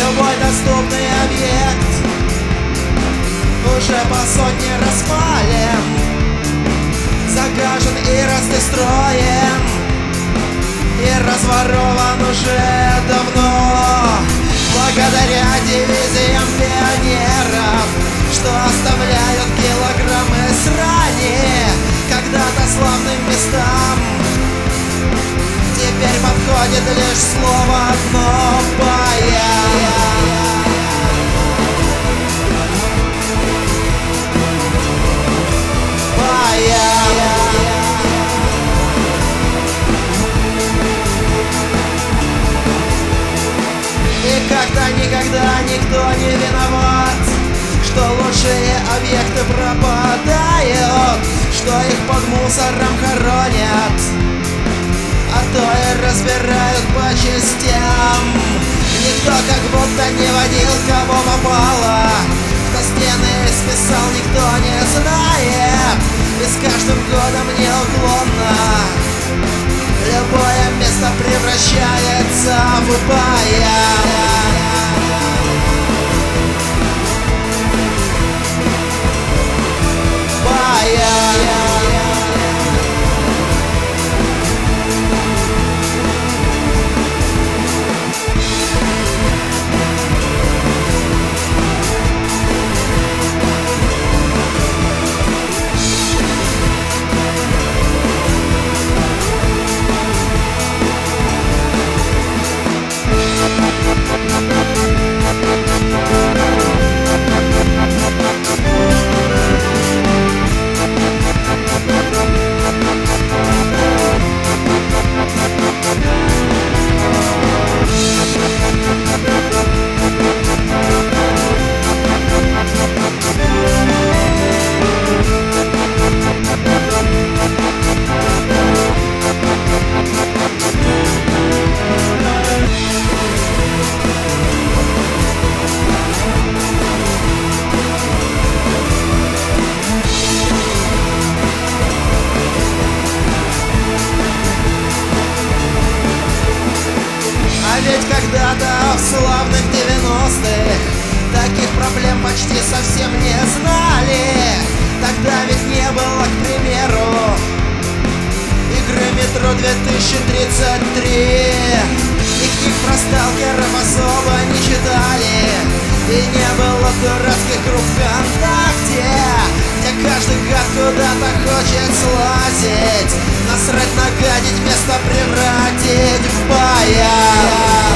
Любой доступный объект уже по сотне распален, загажен и раздестроен, и разворован уже давно. Благодаря дивизиям пионеров, что оставляют килограммы срани когда-то славным местам, теперь подходит лишь слово одно — пая. И когда никогда никто не виноват, что лучшие объекты пропадают, что их под мусором хоронят, а то и разбирают по частям. Никто как будто не водил, кого попало, кто стены списал, никто не знает. И с каждым годом неуклонно любое место превращается в пая. Ведь когда-то в славных 90-х таких проблем почти совсем не знали. Тогда ведь не было, к примеру, игры «Метро 2033», и книг про сталкеров особо не читали, и не было дурацких групп ВКонтакте, где каждый гад куда-то хочет слазить, насрать, нагадить, место превратить в пая.